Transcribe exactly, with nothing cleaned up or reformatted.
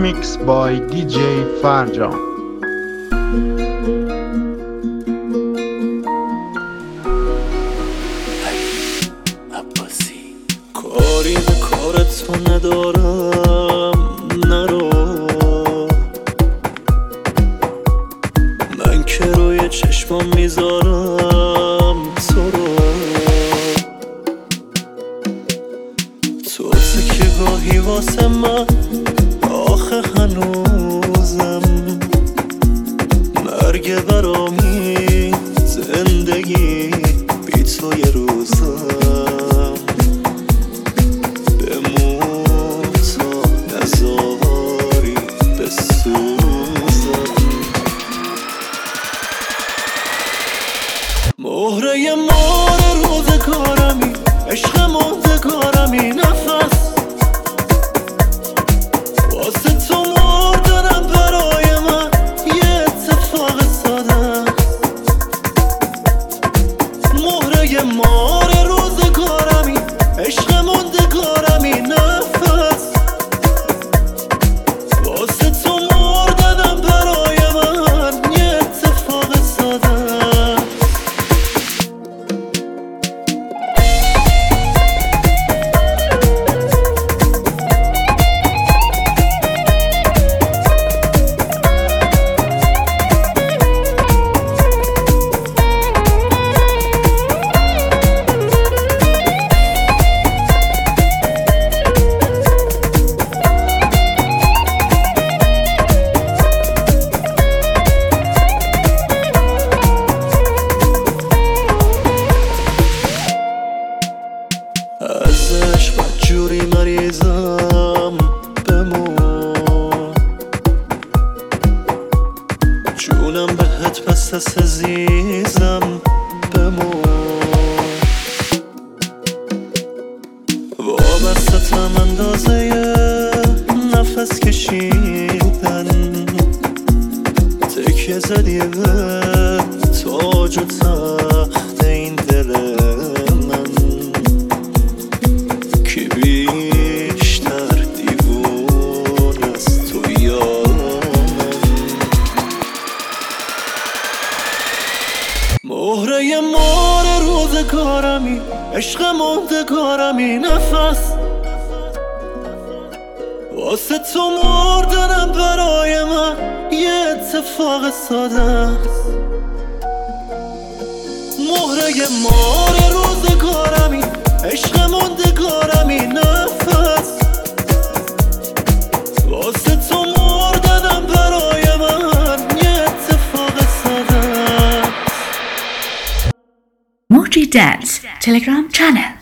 Remix by دی جی فرجام. کاری به کارت تو ندارم، نرو. من که روی چشمام میذارم تو رو. تو که گاهی واسه من آخه هنوزم مرگ برامی، زندگی بی تو یه روزم. بمون تا نزاری بسوزم. مهره مار روزگارمی، عشق ماندگارمی، نفس واسه تو مردنم برای من یه اتفاق ساده. مهره مار روزگارمی، عشق ماندگارمی، نفس واسه تو مردنم برای من یه اتفاق ساده. ازش بدجوری مریضم، بمون جونم بهت بس است عزیزم، بمون وابستم اندازه نفس کشیدن. تکیه زدی به تاج و تخت این دل من، که بیشتر دیوون از تو یا من. مهره مار روزگارمی، عشق ماندگارمی، نفس واسه تو مردنم برای من یه اتفاق ساده. مهره مار روزگارمی، عشق ماندگارمی، نفس واسه تو مردنم برای من یه اتفاق ساده. Moji Dance Telegram channel.